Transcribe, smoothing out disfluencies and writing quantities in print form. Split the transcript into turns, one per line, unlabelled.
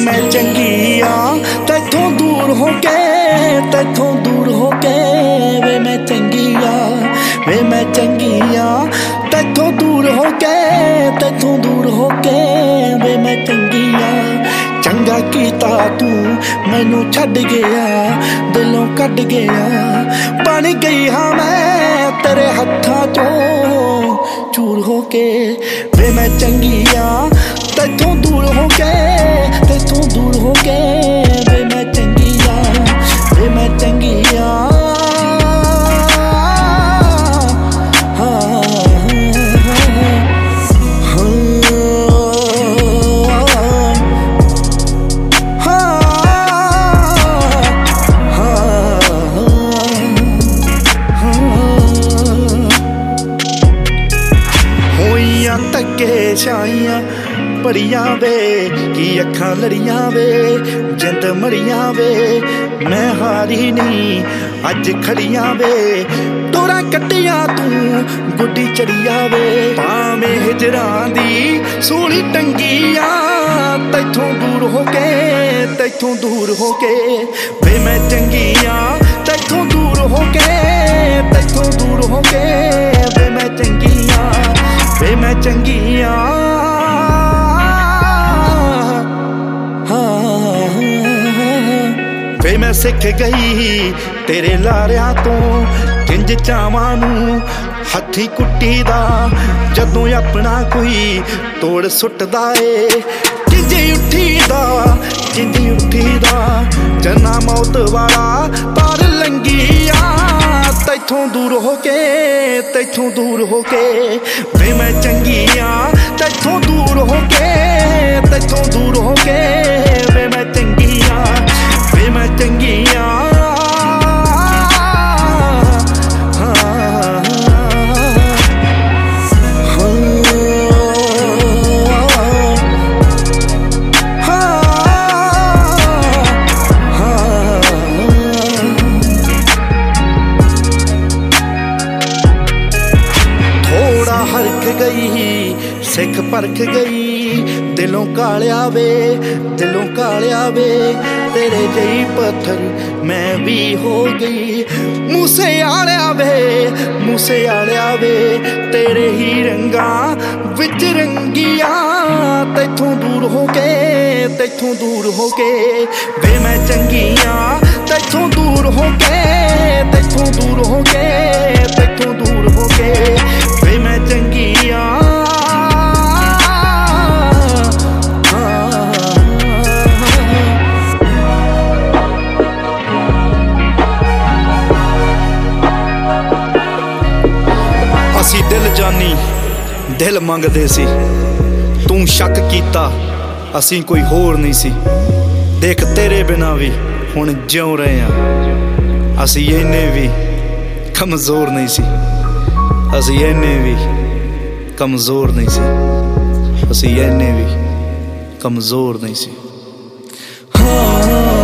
मैं चंगी आ तैथों दूर हो के, तैथों दूर हो के। वे मैं चंगी आ, वे मैं चंगी आ तैथों दूर हो के, तैथों दूर हो के। वे मैं चंगी आ चंगा कीता तू मैनू छड्ड गया, दिलों कड्ड गया। बन गई हाँ मैं तेरे हत्थां चों चूर हो के। वे मैं चंगी आ तैथों दूर हो के, तैथों दूर हो के। वे मैं चंगी आ, वे मैं चंगी आ। धक्के छाइयां बड़ियां वे की अखां लड़ियां वे, जिंद मड़ियां वे। मैं हारी नहीं अज खड़ियां वे, डोरां कट्टियां तू गुड्डी चढ़िया वे। भावें हिजरां दी सूली टंगियां तैथों दूर हो के, तैथों दूर हो के। वे मैं चंगी आ तैथों दूर हो के, तैथों दूर हो के। वे मैं चंगी आ, वे मैं चंगी आ। वे मैं सिख गई तेरे लारियां तो किंज चावां नूं हत्थी कुट्टी दा। जदों अपना कोई तोड़ सुटदा ए किंज उठी दा, किंज उठी दा। जना मौत वाला पार लंघिया तैथों दूर हो के, तैथों दूर हो के। वे मैं चंगी आ तैथों दूर हो के, तैथों दूर हो के। वे मैं चंगी आ, वे मैं चंगी आ। हरख गई सिख परख गई, दिलों कालिया वे, दिलों कालिया वे। तेरे जई पत्थर मैं भी हो गई मूसे आलिया वे, मूसे आलिया वे। तेरे ही रंगा विच रंगिया तैथों दूर हो के, तैथों दूर हो के। वे मैं चंगी आ तैथों दूर हो के, तैथों दूर हो के, तैथों दूर हो के। वे मैं चंगी आ। असी दिल जानी दिल मंगदे सी, तू शक कीता असी कोई होर नहीं सी। देख तेरे बिना भी हुण जिउं रहे आ, असी इन्ने भी कमजोर नहीं सी। असी इन्ने भी कमजोर नहीं सी, असी इन्ने भी कमजोर नहीं सी। हाँ